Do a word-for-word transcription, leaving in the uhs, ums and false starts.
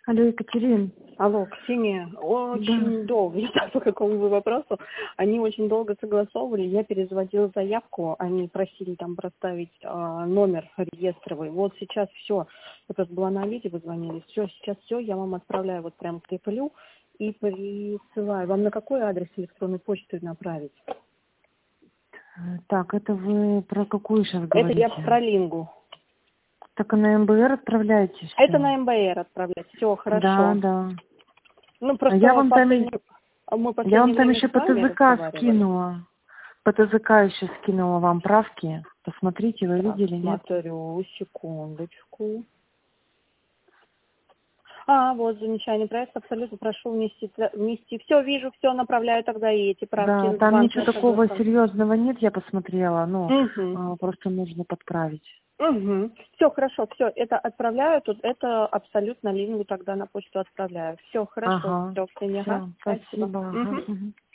Алло, Екатерин. Алло, Ксения, очень Да. долго, не знаю, по какому вы вопросу, они очень долго согласовывали, я перезводила заявку, они просили там проставить а, номер реестровый, вот сейчас все, это была на Авито, вы звонили, все, сейчас все, я вам отправляю, вот прям креплю и присылаю. Вам на какой адрес электронной почты направить? Так, это вы про какую сейчас Это говорите? я про Лингу. Так, а на эм бэ эр отправляйте все. Это на эм бэ эр отправлять, все, хорошо. Да, да. Ну, А просто я вам там, последний... мы я вам последнее там время еще с по вами тэ зэ ка разговаривали. скинула. По тэ зэ ка еще скинула вам правки. Посмотрите, вы Так, видели, нет? смотрю, секундочку. А, вот, замечание, проект абсолютно прошу внести, внести. Все, вижу, все, направляю тогда и эти правки. Да, там Вам ничего тоже такого согласен. серьезного нет, я посмотрела. Ну, Угу. а, просто нужно подправить. Угу. Все, хорошо, все, это отправляю, тут это абсолютно Лингу тогда на почту отправляю. Все, хорошо, Ага, все, Ксения, ага, все, спасибо. спасибо. Ага. Угу. Мгм.